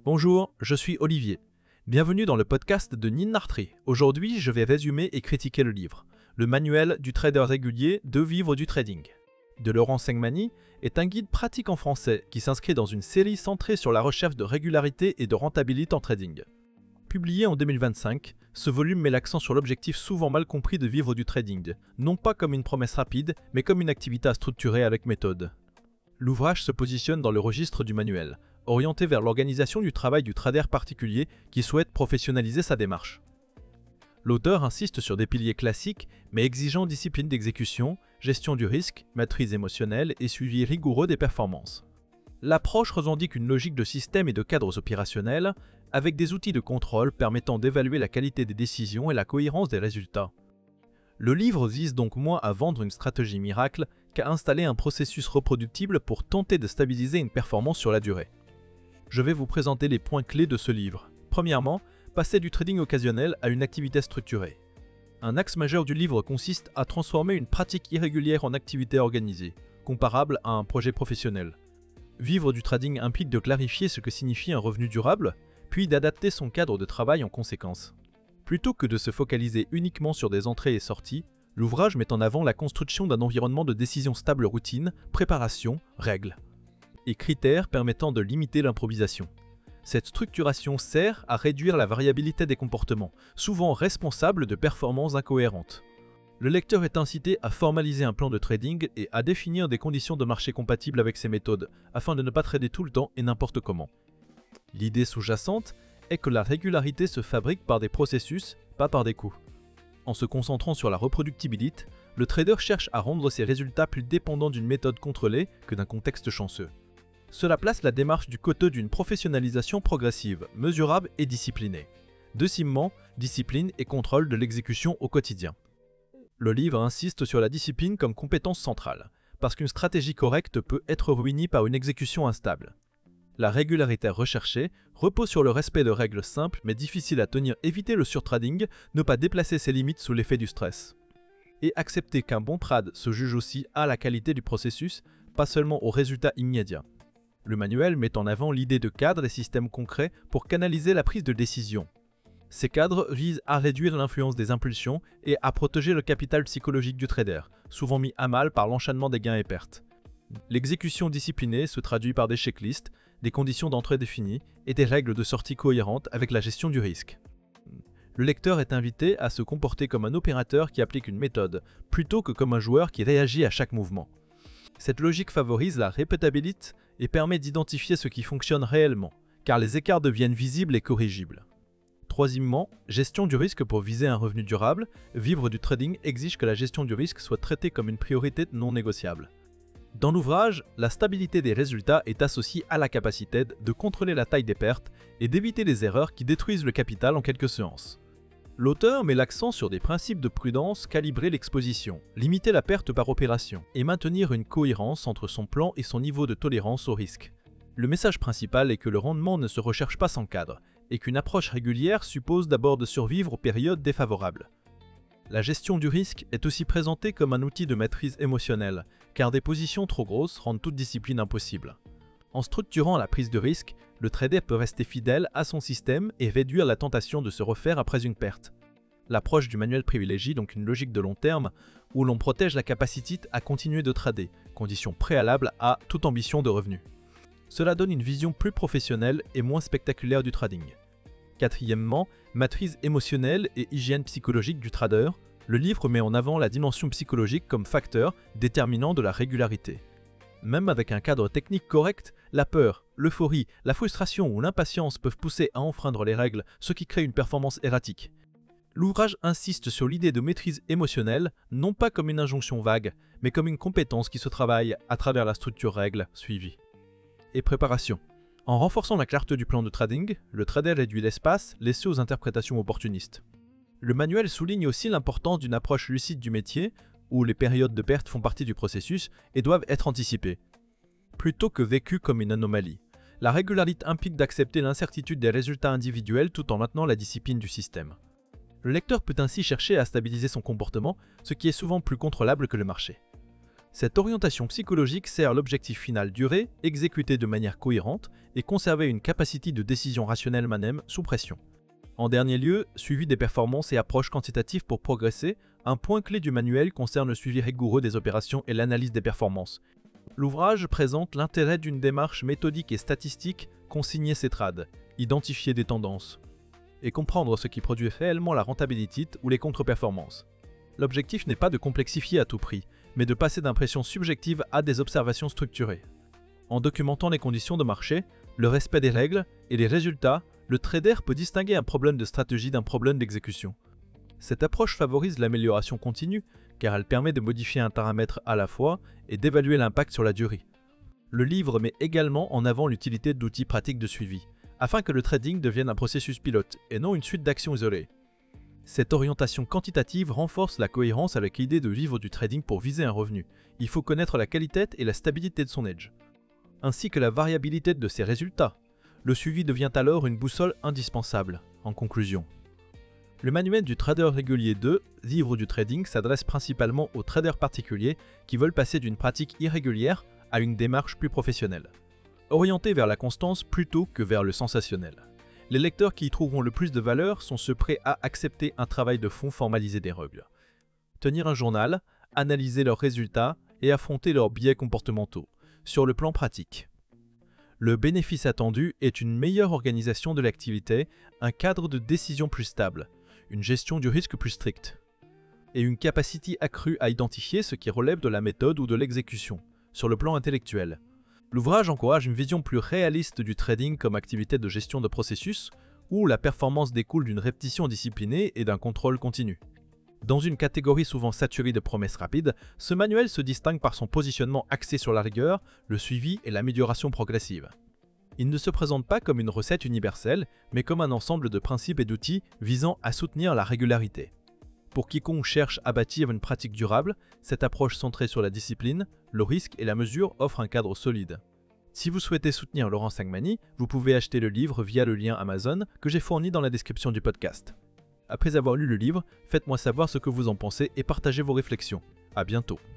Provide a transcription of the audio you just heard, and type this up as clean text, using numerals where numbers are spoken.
Bonjour, je suis Olivier. Bienvenue dans le podcast de Ninartree. Aujourd'hui, je vais résumer et critiquer le livre, le manuel du trader régulier de vivre du trading, de Laurent Sengmani, est un guide pratique en français qui s'inscrit dans une série centrée sur la recherche de régularité et de rentabilité en trading. Publié en 2025, ce volume met l'accent sur l'objectif souvent mal compris de vivre du trading, non pas comme une promesse rapide, mais comme une activité à structurer avec méthode. L'ouvrage se positionne dans le registre du manuel, orienté vers l'organisation du travail du trader particulier qui souhaite professionnaliser sa démarche. L'auteur insiste sur des piliers classiques, mais exigeant discipline d'exécution, gestion du risque, maîtrise émotionnelle et suivi rigoureux des performances. L'approche revendique une logique de système et de cadres opérationnels, avec des outils de contrôle permettant d'évaluer la qualité des décisions et la cohérence des résultats. Le livre vise donc moins à vendre une stratégie miracle qu'à installer un processus reproductible pour tenter de stabiliser une performance sur la durée. Je vais vous présenter les points clés de ce livre. Premièrement, passer du trading occasionnel à une activité structurée. Un axe majeur du livre consiste à transformer une pratique irrégulière en activité organisée, comparable à un projet professionnel. Vivre du trading implique de clarifier ce que signifie un revenu durable, puis d'adapter son cadre de travail en conséquence. Plutôt que de se focaliser uniquement sur des entrées et sorties, l'ouvrage met en avant la construction d'un environnement de décision stable routine, préparation, règles et critères permettant de limiter l'improvisation. Cette structuration sert à réduire la variabilité des comportements, souvent responsables de performances incohérentes. Le lecteur est incité à formaliser un plan de trading et à définir des conditions de marché compatibles avec ces méthodes, afin de ne pas trader tout le temps et n'importe comment. L'idée sous-jacente est que la régularité se fabrique par des processus, pas par des coûts. En se concentrant sur la reproductibilité, le trader cherche à rendre ses résultats plus dépendants d'une méthode contrôlée que d'un contexte chanceux. Cela place la démarche du côté d'une professionnalisation progressive, mesurable et disciplinée. Deuxièmement, discipline et contrôle de l'exécution au quotidien. Le livre insiste sur la discipline comme compétence centrale, parce qu'une stratégie correcte peut être ruinée par une exécution instable. La régularité recherchée repose sur le respect de règles simples mais difficiles à tenir, éviter le surtrading, ne pas déplacer ses limites sous l'effet du stress. Et accepter qu'un bon trade se juge aussi à la qualité du processus, pas seulement aux résultats immédiats. Le manuel met en avant l'idée de cadres et systèmes concrets pour canaliser la prise de décision. Ces cadres visent à réduire l'influence des impulsions et à protéger le capital psychologique du trader, souvent mis à mal par l'enchaînement des gains et pertes. L'exécution disciplinée se traduit par des checklists, des conditions d'entrée définies et des règles de sortie cohérentes avec la gestion du risque. Le lecteur est invité à se comporter comme un opérateur qui applique une méthode, plutôt que comme un joueur qui réagit à chaque mouvement. Cette logique favorise la répétabilité et permet d'identifier ce qui fonctionne réellement, car les écarts deviennent visibles et corrigibles. Troisièmement, gestion du risque pour viser un revenu durable, vivre du trading exige que la gestion du risque soit traitée comme une priorité non négociable. Dans l'ouvrage, la stabilité des résultats est associée à la capacité de contrôler la taille des pertes et d'éviter les erreurs qui détruisent le capital en quelques séances. L'auteur met l'accent sur des principes de prudence, calibrer l'exposition, limiter la perte par opération et maintenir une cohérence entre son plan et son niveau de tolérance au risque. Le message principal est que le rendement ne se recherche pas sans cadre et qu'une approche régulière suppose d'abord de survivre aux périodes défavorables. La gestion du risque est aussi présentée comme un outil de maîtrise émotionnelle, car des positions trop grosses rendent toute discipline impossible. En structurant la prise de risque, le trader peut rester fidèle à son système et réduire la tentation de se refaire après une perte. L'approche du manuel privilégie donc une logique de long terme où l'on protège la capacité à continuer de trader, condition préalable à toute ambition de revenu. Cela donne une vision plus professionnelle et moins spectaculaire du trading. Quatrièmement, maîtrise émotionnelle et hygiène psychologique du trader, le livre met en avant la dimension psychologique comme facteur déterminant de la régularité. Même avec un cadre technique correct, la peur, l'euphorie, la frustration ou l'impatience peuvent pousser à enfreindre les règles, ce qui crée une performance erratique. L'ouvrage insiste sur l'idée de maîtrise émotionnelle, non pas comme une injonction vague, mais comme une compétence qui se travaille à travers la structure règle suivie. Et préparation. En renforçant la clarté du plan de trading, le trader réduit l'espace laissé aux interprétations opportunistes. Le manuel souligne aussi l'importance d'une approche lucide du métier, où les périodes de perte font partie du processus et doivent être anticipées, plutôt que vécues comme une anomalie. La régularité implique d'accepter l'incertitude des résultats individuels tout en maintenant la discipline du système. Le lecteur peut ainsi chercher à stabiliser son comportement, ce qui est souvent plus contrôlable que le marché. Cette orientation psychologique sert l'objectif final durer, exécuter de manière cohérente et conserver une capacité de décision rationnelle même sous pression. En dernier lieu, suivi des performances et approche quantitative pour progresser, un point clé du manuel concerne le suivi rigoureux des opérations et l'analyse des performances. L'ouvrage présente l'intérêt d'une démarche méthodique et statistique consigner ses trades, identifier des tendances et comprendre ce qui produit réellement la rentabilité ou les contre-performances. L'objectif n'est pas de complexifier à tout prix, mais de passer d'impressions subjectives à des observations structurées. En documentant les conditions de marché, le respect des règles et les résultats, le trader peut distinguer un problème de stratégie d'un problème d'exécution. Cette approche favorise l'amélioration continue car elle permet de modifier un paramètre à la fois et d'évaluer l'impact sur la durée. Le livre met également en avant l'utilité d'outils pratiques de suivi, afin que le trading devienne un processus pilote et non une suite d'actions isolées. Cette orientation quantitative renforce la cohérence avec l'idée de vivre du trading pour viser un revenu. Il faut connaître la qualité et la stabilité de son edge, ainsi que la variabilité de ses résultats. Le suivi devient alors une boussole indispensable. En conclusion, le manuel du trader régulier 2, livre du trading, s'adresse principalement aux traders particuliers qui veulent passer d'une pratique irrégulière à une démarche plus professionnelle, orientée vers la constance plutôt que vers le sensationnel. Les lecteurs qui y trouveront le plus de valeur sont ceux prêts à accepter un travail de fond formalisé des règles, tenir un journal, analyser leurs résultats et affronter leurs biais comportementaux. Sur le plan pratique, le bénéfice attendu est une meilleure organisation de l'activité, un cadre de décision plus stable, une gestion du risque plus stricte, et une capacité accrue à identifier ce qui relève de la méthode ou de l'exécution. Sur le plan intellectuel, l'ouvrage encourage une vision plus réaliste du trading comme activité de gestion de processus, où la performance découle d'une répétition disciplinée et d'un contrôle continu. Dans une catégorie souvent saturée de promesses rapides, ce manuel se distingue par son positionnement axé sur la rigueur, le suivi et l'amélioration progressive. Il ne se présente pas comme une recette universelle, mais comme un ensemble de principes et d'outils visant à soutenir la régularité. Pour quiconque cherche à bâtir une pratique durable, cette approche centrée sur la discipline, le risque et la mesure offre un cadre solide. Si vous souhaitez soutenir Laurent Sangmani, vous pouvez acheter le livre via le lien Amazon que j'ai fourni dans la description du podcast. Après avoir lu le livre, faites-moi savoir ce que vous en pensez et partagez vos réflexions. À bientôt.